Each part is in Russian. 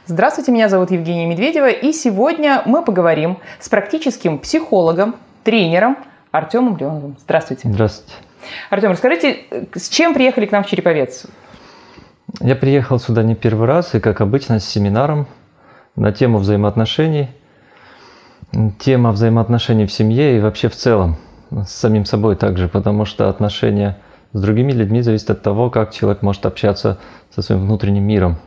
Здравствуйте, меня зовут Евгения Медведева, и сегодня мы поговорим с практическим психологом, тренером Артемом Леоновым. Здравствуйте. Здравствуйте. Артем, расскажите, с чем приехали к нам в Череповец? Я приехал сюда не первый раз, и, как обычно, с семинаром на тему взаимоотношений. Тема взаимоотношений в семье и вообще в целом, с самим собой также, потому что отношения с другими людьми зависят от того, как человек может общаться со своим внутренним миром.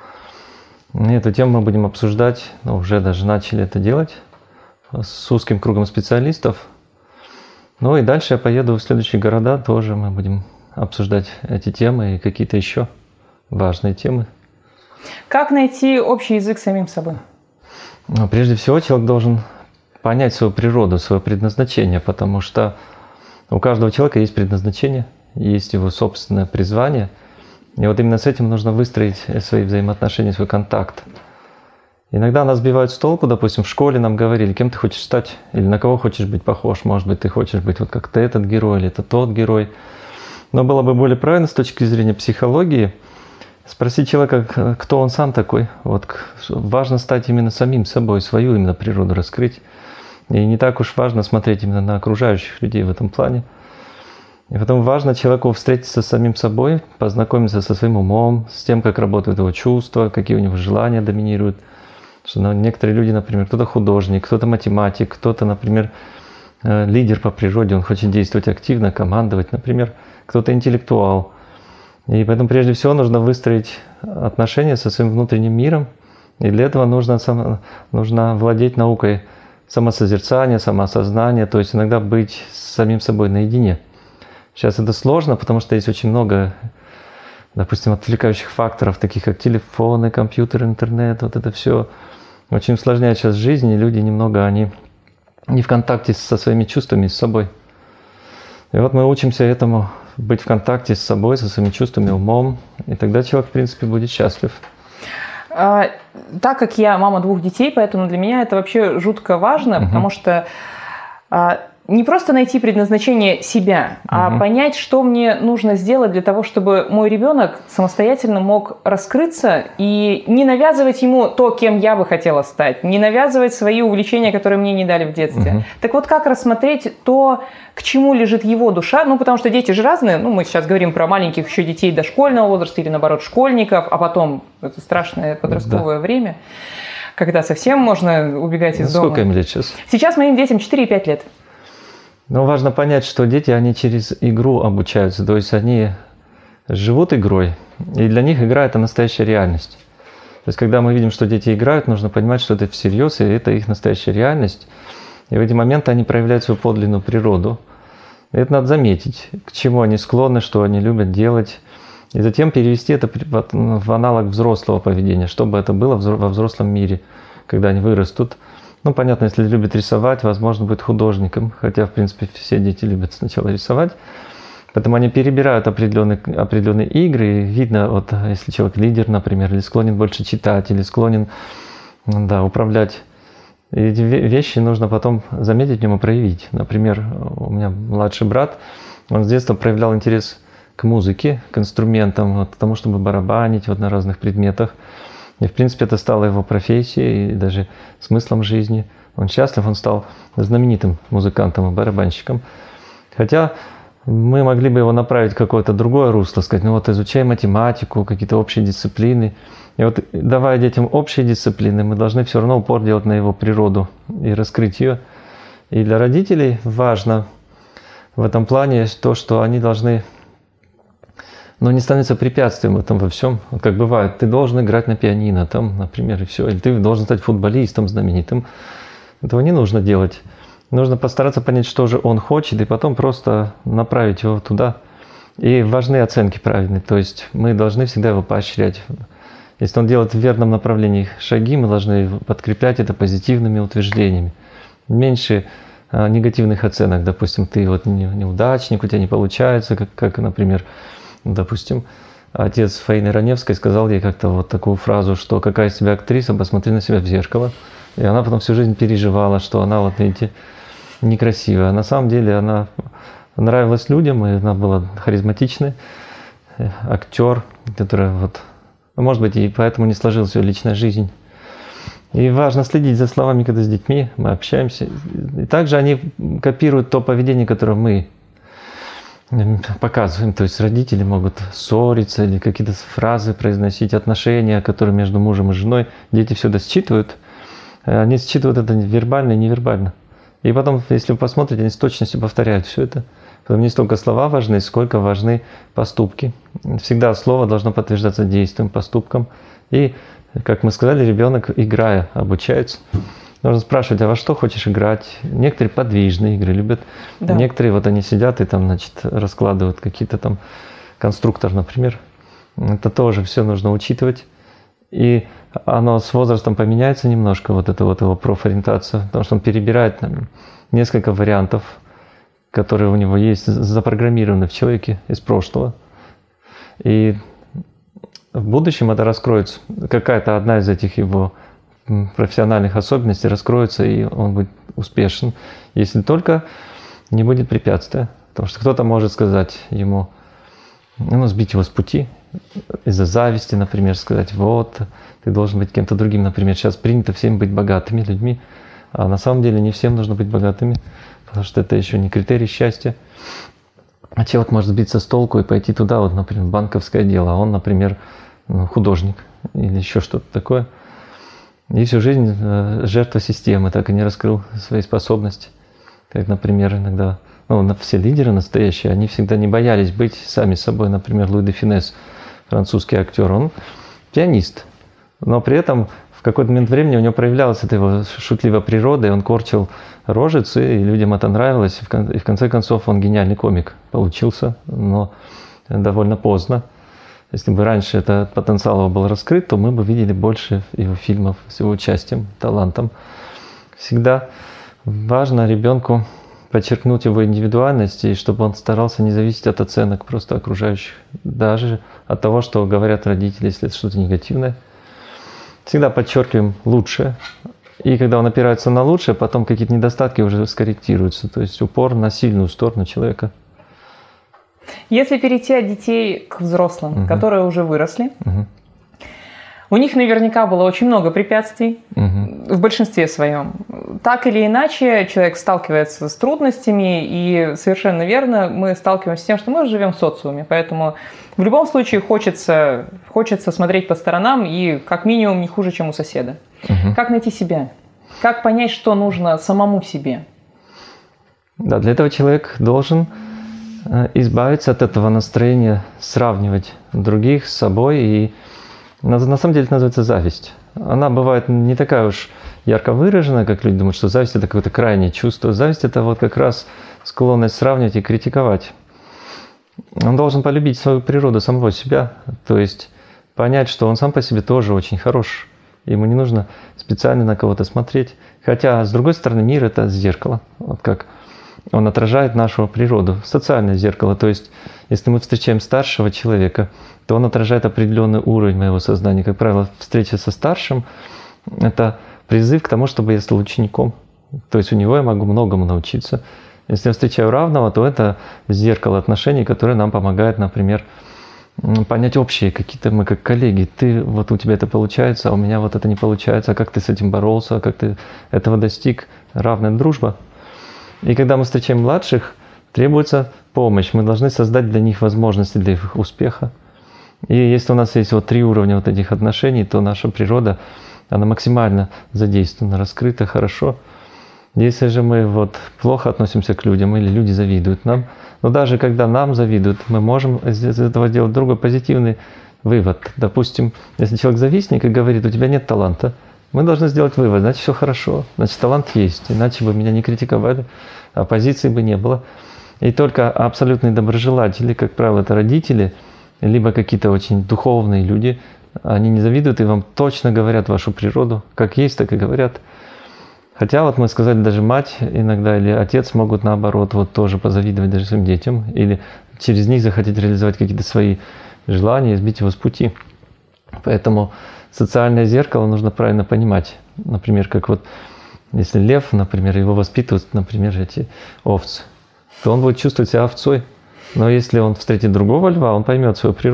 И эту тему мы будем обсуждать, уже даже начали это делать, с узким кругом специалистов. Ну и дальше я поеду в следующие города, тоже мы будем обсуждать эти темы и какие-то еще важные темы. Как найти общий язык с самим собой? Прежде всего, человек должен понять свою природу, свое предназначение, потому что у каждого человека есть предназначение, есть его собственное призвание. И вот именно с этим нужно выстроить свои взаимоотношения, свой контакт. Иногда нас сбивают с толку, допустим, в школе нам говорили, кем ты хочешь стать, или на кого хочешь быть похож, может быть, ты хочешь быть вот как ты этот герой, или это тот герой. Но было бы более правильно с точки зрения психологии спросить человека, кто он сам такой. Вот важно стать именно самим собой, свою именно природу раскрыть. И не так уж важно смотреть именно на окружающих людей в этом плане. И потом важно человеку встретиться с самим собой, познакомиться со своим умом, с тем, как работают его чувства, какие у него желания доминируют. Что некоторые люди, например, кто-то художник, кто-то математик, кто-то, например, лидер по природе, он хочет действовать активно, командовать, например, кто-то интеллектуал. И поэтому прежде всего нужно выстроить отношения со своим внутренним миром. И для этого нужно владеть наукой самосозерцания, самоосознания, то есть иногда быть с самим собой наедине. Сейчас это сложно, потому что есть очень много, допустим, отвлекающих факторов, таких как телефоны, компьютеры, интернет, вот это все очень усложняет сейчас жизнь, и люди немного, они не в контакте со своими чувствами, с собой. И вот мы учимся этому, быть в контакте с собой, со своими чувствами, умом, и тогда человек, в принципе, будет счастлив. Так как я мама 2 детей, поэтому для меня это вообще жутко важно, потому что не просто найти предназначение себя, а понять, что мне нужно сделать для того, чтобы мой ребенок самостоятельно мог раскрыться и не навязывать ему то, кем я бы хотела стать, не навязывать свои увлечения, которые мне не дали в детстве. Так вот, как рассмотреть то, к чему лежит его душа? Ну, потому что дети же разные. Ну, мы сейчас говорим про маленьких еще детей дошкольного возраста или, наоборот, школьников, а потом это страшное подростковое время, когда совсем можно убегать из дома. Сколько им лет сейчас? Сейчас моим детям 4 и 5 лет. Но важно понять, что дети, они через игру обучаются, то есть они живут игрой, и для них игра – это настоящая реальность. То есть когда мы видим, что дети играют, нужно понимать, что это всерьез, и это их настоящая реальность. И в эти моменты они проявляют свою подлинную природу. И это надо заметить, к чему они склонны, что они любят делать, и затем перевести это в аналог взрослого поведения, чтобы это было во взрослом мире, когда они вырастут. Ну, понятно, если любит рисовать, возможно, будет художником, хотя, в принципе, все дети любят сначала рисовать. Поэтому они перебирают определенные игры, и видно, вот, если человек лидер, например, или склонен больше читать, или склонен управлять. И эти вещи нужно потом заметить в нем и проявить. Например, у меня младший брат, он с детства проявлял интерес к музыке, к инструментам, вот, к тому, чтобы барабанить вот, на разных предметах. И, в принципе, это стало его профессией и даже смыслом жизни. Он счастлив, он стал знаменитым музыкантом и барабанщиком. Хотя мы могли бы его направить в какое-то другое русло, сказать, ну вот изучай математику, какие-то общие дисциплины. И вот давая детям общие дисциплины, мы должны все равно упор делать на его природу и раскрыть ее. И для родителей важно в этом плане то, что они должны... Но не становится препятствием в этом во всем. Вот как бывает, ты должен играть на пианино, там, например, и все. Или ты должен стать футболистом знаменитым. Этого не нужно делать. Нужно постараться понять, что же он хочет, и потом просто направить его туда. И важны оценки правильные. То есть мы должны всегда его поощрять. Если он делает в верном направлении шаги, мы должны подкреплять это позитивными утверждениями. Меньше негативных оценок. Допустим, ты вот неудачник, у тебя не получается, как например... Допустим, отец Фаины Раневской сказал ей как-то вот такую фразу, что какая из себя актриса, посмотри на себя в зеркало. И она потом всю жизнь переживала, что она, вот видите, некрасивая. А на самом деле она нравилась людям, и она была харизматичной. Актер, который вот Может быть, и поэтому не сложилась ее личная жизнь. И важно следить за словами, когда с детьми мы общаемся. И также они копируют то поведение, которое мы показываем. То есть родители могут ссориться или какие-то фразы произносить, отношения, которые между мужем и женой. Дети все это считывают. Они считывают это вербально и невербально. И потом, если вы посмотрите, они с точностью повторяют все это. Поэтому не столько слова важны, сколько важны поступки. Всегда слово должно подтверждаться действием, поступком. И, как мы сказали, ребенок, играя, обучается. Нужно спрашивать, а во что хочешь играть? Некоторые подвижные игры любят. Да. Некоторые вот они сидят и там, значит, раскладывают какие-то там конструктор, например. Это тоже все нужно учитывать. И оно с возрастом поменяется немножко, вот это вот его профориентация, потому что он перебирает там несколько вариантов, которые у него есть, запрограммированы в человеке из прошлого. И в будущем это раскроется. Какая-то одна из этих его профессиональных особенностей раскроется, и он будет успешен, если только не будет препятствия. Потому что кто-то может сказать ему, сбить его с пути, из-за зависти, например, сказать, вот, ты должен быть кем-то другим, например. Сейчас принято всем быть богатыми людьми, а на самом деле не всем нужно быть богатыми, потому что это еще не критерий счастья. А человек может сбиться с толку и пойти туда, вот, например, в банковское дело, а он, например, художник или еще что-то такое. И всю жизнь жертва системы, так и не раскрыл свои способности. Как, например, иногда, все лидеры настоящие, они всегда не боялись быть сами собой. Например, Луи де Фюнес, французский актер, он пианист, но при этом в какой-то момент времени у него проявлялась эта его шутливая природа, и он корчил рожицы, и людям это нравилось, и в конце концов он гениальный комик получился, но довольно поздно. Если бы раньше этот потенциал его был раскрыт, то мы бы видели больше его фильмов с его участием, талантом. Всегда важно ребенку подчеркнуть его индивидуальность, и чтобы он старался не зависеть от оценок просто окружающих, даже от того, что говорят родители, если это что-то негативное. Всегда подчеркиваем лучшее. И когда он опирается на лучшее, потом какие-то недостатки уже скорректируются. То есть упор на сильную сторону человека. Если перейти от детей к взрослым, которые уже выросли, у них наверняка было очень много препятствий в большинстве своем. Так или иначе, человек сталкивается с трудностями, и совершенно верно, мы сталкиваемся с тем, что мы живем в социуме. Поэтому в любом случае хочется смотреть по сторонам и как минимум не хуже, чем у соседа. Как найти себя? Как понять, что нужно самому себе? Да, для этого человек должен избавиться от этого настроения, сравнивать других с собой. И на самом деле это называется зависть. Она бывает не такая уж ярко выраженная, как люди думают, что зависть – это какое-то крайнее чувство. Зависть – это вот как раз склонность сравнивать и критиковать. Он должен полюбить свою природу, самого себя, то есть понять, что он сам по себе тоже очень хорош. Ему не нужно специально на кого-то смотреть. Хотя, с другой стороны, мир – это зеркало. Вот как он отражает нашу природу. Социальное зеркало. То есть, если мы встречаем старшего человека, то он отражает определенный уровень моего сознания. Как правило, встреча со старшим – это призыв к тому, чтобы я стал учеником. То есть у него я могу многому научиться. Если я встречаю равного, то это зеркало отношений, которое нам помогает, например, понять общие какие-то, мы как коллеги, вот у тебя это получается, а у меня вот это не получается, а как ты с этим боролся, а как ты этого достиг, равная дружба. И когда мы встречаем младших, требуется помощь, мы должны создать для них возможности для их успеха. И если у нас есть вот 3 уровня вот этих отношений, то наша природа, она максимально задействована, раскрыта, хорошо. Если же мы вот плохо относимся к людям или люди завидуют нам, но даже когда нам завидуют, мы можем из этого сделать другой позитивный вывод. Допустим, если человек завистник и говорит, у тебя нет таланта, мы должны сделать вывод, значит все хорошо, значит талант есть, иначе бы меня не критиковали, оппозиции бы не было. И только абсолютные доброжелатели, как правило, это родители, либо какие-то очень духовные люди, они не завидуют и вам точно говорят вашу природу, как есть, так и говорят. Хотя вот мы сказали, даже мать иногда или отец могут наоборот вот тоже позавидовать даже своим детям или через них захотеть реализовать какие-то свои желания и сбить его с пути. Поэтому социальное зеркало нужно правильно понимать. Например, как вот если лев, например, его воспитывают, например, эти овцы, то он будет чувствовать себя овцой. Но если он встретит другого льва, он поймет свою природу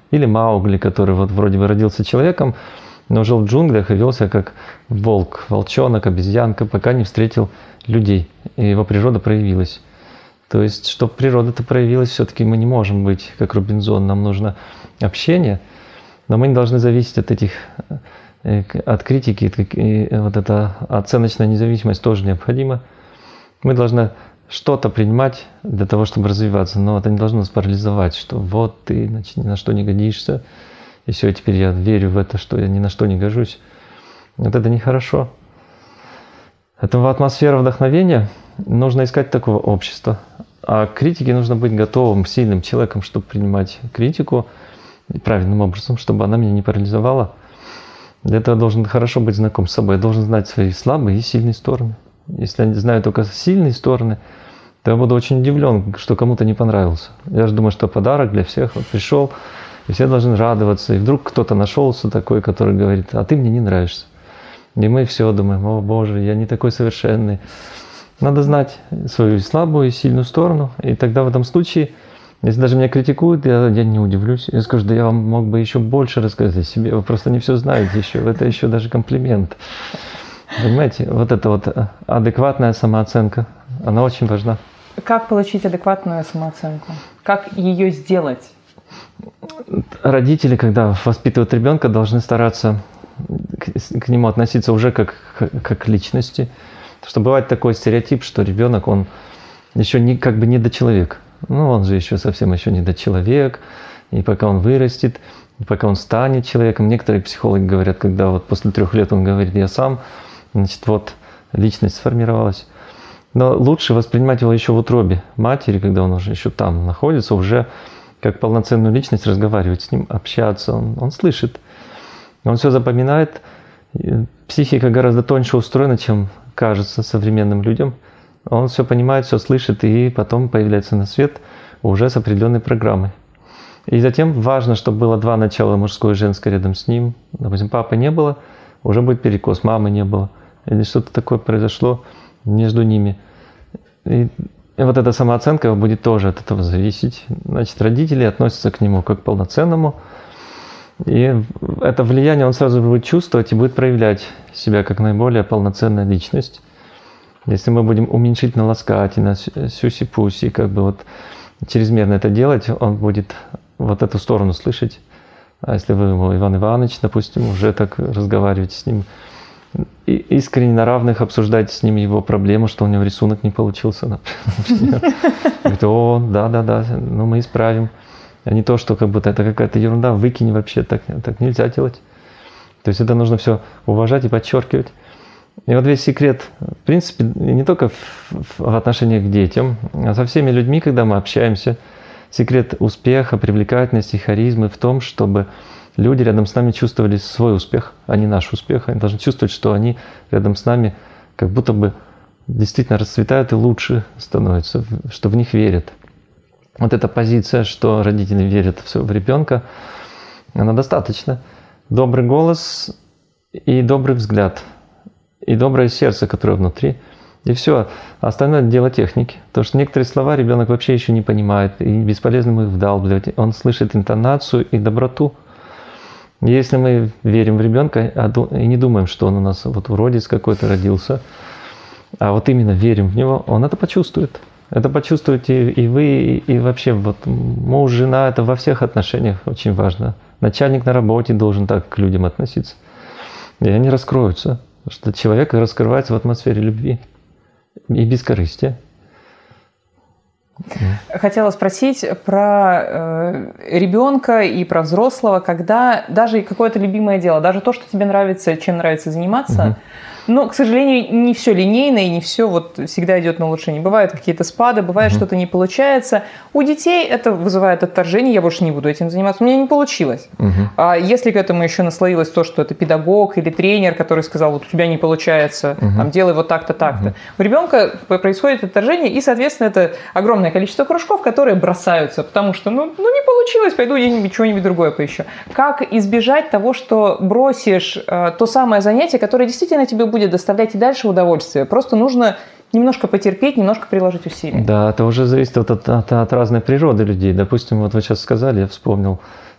Или Маугли, который вот вроде бы родился человеком, но жил в джунглях и вел себя как волк, волчонок, обезьянка, пока не встретил людей, и его природа проявилась. То есть, чтобы природа-то проявилась, все-таки мы не можем быть как Робинзон, нам нужно общение, но мы не должны зависеть от этих, от критики, и вот эта оценочная независимость тоже необходима. Мы должны что-то принимать для того, чтобы развиваться, но это не должно нас парализовать, что вот ты, значит, ни на что не годишься, и все, теперь я верю в это, что я ни на что не гожусь. Вот это нехорошо. Поэтому в атмосфере вдохновения нужно искать такого общества. А к критике нужно быть готовым, сильным человеком, чтобы принимать критику правильным образом, чтобы она меня не парализовала. Для этого я должен хорошо быть знаком с собой, я должен знать свои слабые и сильные стороны. Если я знаю только сильные стороны, то я буду очень удивлен, что кому-то не понравился. Я же думаю, что подарок для всех. Вот пришел, и все должны радоваться. И вдруг кто-то нашелся такой, который говорит: а ты мне не нравишься. И мы все думаем: о Боже, я не такой совершенный. Надо знать свою слабую и сильную сторону. И тогда в этом случае, если даже меня критикуют, я не удивлюсь. Я скажу: да я вам мог бы еще больше рассказать о себе. Вы просто не все знаете еще. Это еще даже комплимент. Понимаете, вот эта вот адекватная самооценка, она очень важна. Как получить адекватную самооценку? Как ее сделать? Родители, когда воспитывают ребенка, должны стараться к нему относиться уже как к личности. Потому что бывает такой стереотип, что ребенок, он еще не, как бы недочеловек. Ну, он же еще совсем еще недочеловек. И пока он вырастет, и пока он станет человеком. Некоторые психологи говорят, когда вот после 3 лет он говорит: я сам, значит, вот личность сформировалась. Но лучше воспринимать его еще в утробе матери, когда он уже еще там находится, уже как полноценную личность, разговаривать с ним, общаться. Он слышит, он все запоминает. Психика гораздо тоньше устроена, чем кажется современным людям. Он все понимает, все слышит, и потом появляется на свет уже с определенной программой. И затем важно, чтобы было 2 начала, мужское и женское, рядом с ним. Допустим, папы не было, уже будет перекос, мамы не было. Или что-то такое произошло между ними. И вот эта самооценка будет тоже от этого зависеть. Значит, родители относятся к нему как к полноценному. И это влияние он сразу будет чувствовать и будет проявлять себя как наиболее полноценная личность. Если мы будем уменьшительно ласкать и на сюси-пуси, как бы вот чрезмерно это делать, он будет вот эту сторону слышать. А если вы ему, Иван Иванович, допустим, уже так разговариваете с ним, и искренне на равных обсуждаете с ним его проблему, что у него рисунок не получился, например. Говорит: о, да, ну мы исправим. А не то, что как будто это какая-то ерунда, выкини вообще, так нельзя делать. То есть это нужно все уважать и подчеркивать. И вот весь секрет, в принципе, не только в отношениях к детям, а со всеми людьми, когда мы общаемся, секрет успеха, привлекательности, харизмы в том, чтобы люди рядом с нами чувствовали свой успех, а не наш успех. Они должны чувствовать, что они рядом с нами как будто бы действительно расцветают и лучше становятся, что в них верят. Вот эта позиция, что родители верят в ребенка, она достаточно. Добрый голос и добрый взгляд, и доброе сердце, которое внутри. И все. Остальное дело техники. Потому что некоторые слова ребенок вообще еще не понимает, и бесполезно ему их вдалбливать. Он слышит интонацию и доброту. И если мы верим в ребенка и не думаем, что он у нас вот уродец какой-то родился, а вот именно верим в него, он это почувствует. Это почувствуете и вы, и вообще вот муж, жена, это во всех отношениях очень важно. Начальник на работе должен так к людям относиться. И они раскроются. Потому что человек раскрывается в атмосфере любви и бескорыстия. Хотела спросить про ребенка и про взрослого, когда даже какое-то любимое дело, даже то, что тебе нравится, чем нравится заниматься, но, к сожалению, не все линейно и не все вот всегда идет на улучшение. Бывают какие-то спады, бывает что-то не получается. У детей это вызывает отторжение, я больше не буду этим заниматься, у меня не получилось. А если к этому еще наслоилось то, что это педагог или тренер, который сказал: вот у тебя не получается, там, делай вот так-то, так-то. У ребенка происходит отторжение, и, соответственно, это огромное количество кружков, которые бросаются, потому что, ну не получилось, пойду я что-нибудь другое поищу. Как избежать того, что бросишь то самое занятие, которое действительно тебе будет доставлять и дальше удовольствие? Просто нужно немножко потерпеть, немножко приложить усилий. Да, это уже зависит от разной природы людей. Допустим, вот вы сейчас сказали, я вспомнил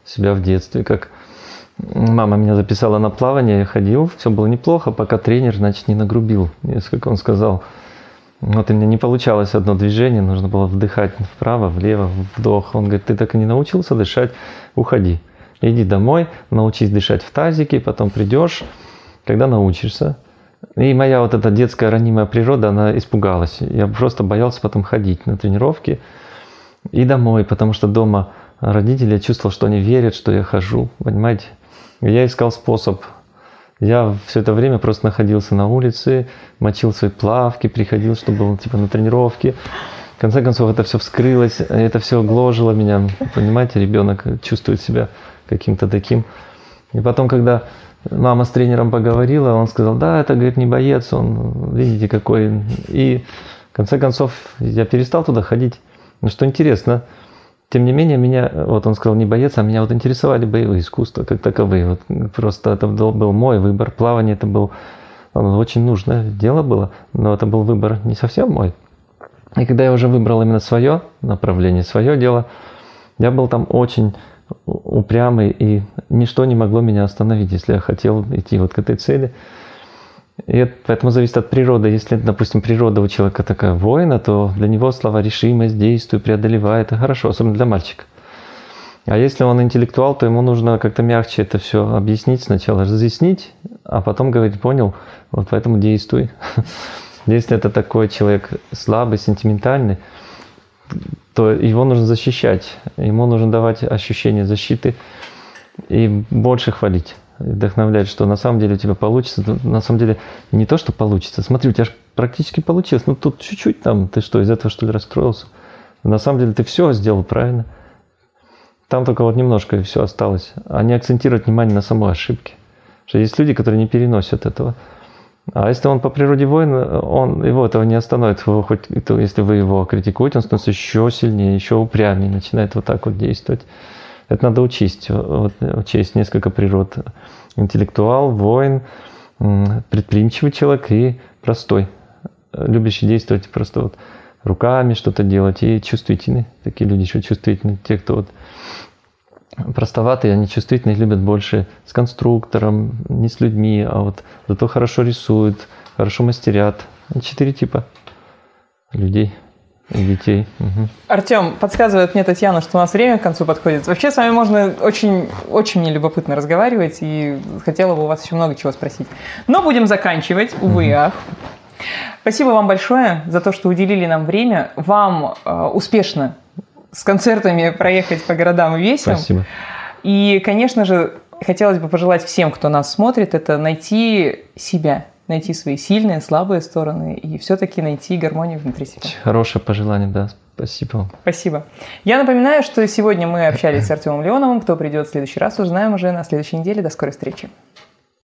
себя в детстве, как мама меня записала на плавание, я ходил, все было неплохо, пока тренер, значит, не нагрубил. Как он сказал, вот у меня не получалось одно движение, нужно было вдыхать вправо, влево, вдох. Он говорит, ты так и не научился дышать, уходи. Иди домой, научись дышать в тазике, потом придешь, когда научишься. И моя вот эта детская ранимая природа, она испугалась. Я просто боялся потом ходить на тренировки и домой, потому что дома родители, я чувствовал, что они верят, что я хожу, понимаете. Я искал способ. Я все это время просто находился на улице, мочил свои плавки, приходил, чтобы был типа на тренировке. В конце концов, это все вскрылось, это все гложило меня. Понимаете, ребенок чувствует себя каким-то таким. И потом, когда мама с тренером поговорила, он сказал, да, это, говорит, не боец, он, видите, какой. И в конце концов, я перестал туда ходить. Но что интересно, тем не менее, меня, вот он сказал, не боец, а меня вот интересовали боевые искусства как таковые. Вот просто это был мой выбор. Плавание это было очень нужное дело было, но это был выбор не совсем мой. И когда я уже выбрал именно свое направление, свое дело, я был там очень упрямый, и ничто не могло меня остановить, если я хотел идти вот к этой цели. И это поэтому зависит от природы. Если, допустим, природа у человека такая воина, то для него слова решимость, действуй, преодолевай, это хорошо, особенно для мальчика. А если он интеллектуал, то ему нужно как-то мягче это все объяснить сначала, разъяснить, а потом говорить, понял, вот поэтому действуй. Если это такой человек слабый, сентиментальный, то его нужно защищать, ему нужно давать ощущение защиты и больше хвалить, вдохновлять, что на самом деле у тебя получится. На самом деле не то, что получится. Смотри, у тебя же практически получилось. Ну тут чуть-чуть там, ты что, из этого что ли расстроился? На самом деле ты все сделал правильно. Там только вот немножко и все осталось. А не акцентировать внимание на самой ошибке. Потому что есть люди, которые не переносят этого. А если он по природе воин, его этого не остановит. Хоть если вы его критикуете, он становится еще сильнее, еще упрямее, начинает вот так вот действовать. Это надо учесть. Вот, учесть несколько природ. Интеллектуал, воин, предприимчивый человек и простой. Любящий действовать просто вот руками что-то делать. И чувствительный. Такие люди еще чувствительные. Те, кто вот простоватые, они чувствительные, любят больше с конструктором, не с людьми, а вот зато хорошо рисуют, хорошо мастерят. 4 типа людей и детей. Угу. Артем, подсказывает мне Татьяна, что у нас время к концу подходит. Вообще с вами можно очень мне любопытно разговаривать, и хотела бы у вас еще много чего спросить. Но будем заканчивать, увы и ах. Спасибо вам большое за то, что уделили нам время. Вам успешно с концертами проехать по городам и весям. Спасибо. И, конечно же, хотелось бы пожелать всем, кто нас смотрит, это найти себя, найти свои сильные, слабые стороны и все-таки найти гармонию внутри себя. Хорошее пожелание, да. Спасибо вам. Спасибо. Я напоминаю, что сегодня мы общались с Артемом Леоновым. Кто придет в следующий раз, узнаем уже на следующей неделе. До скорой встречи.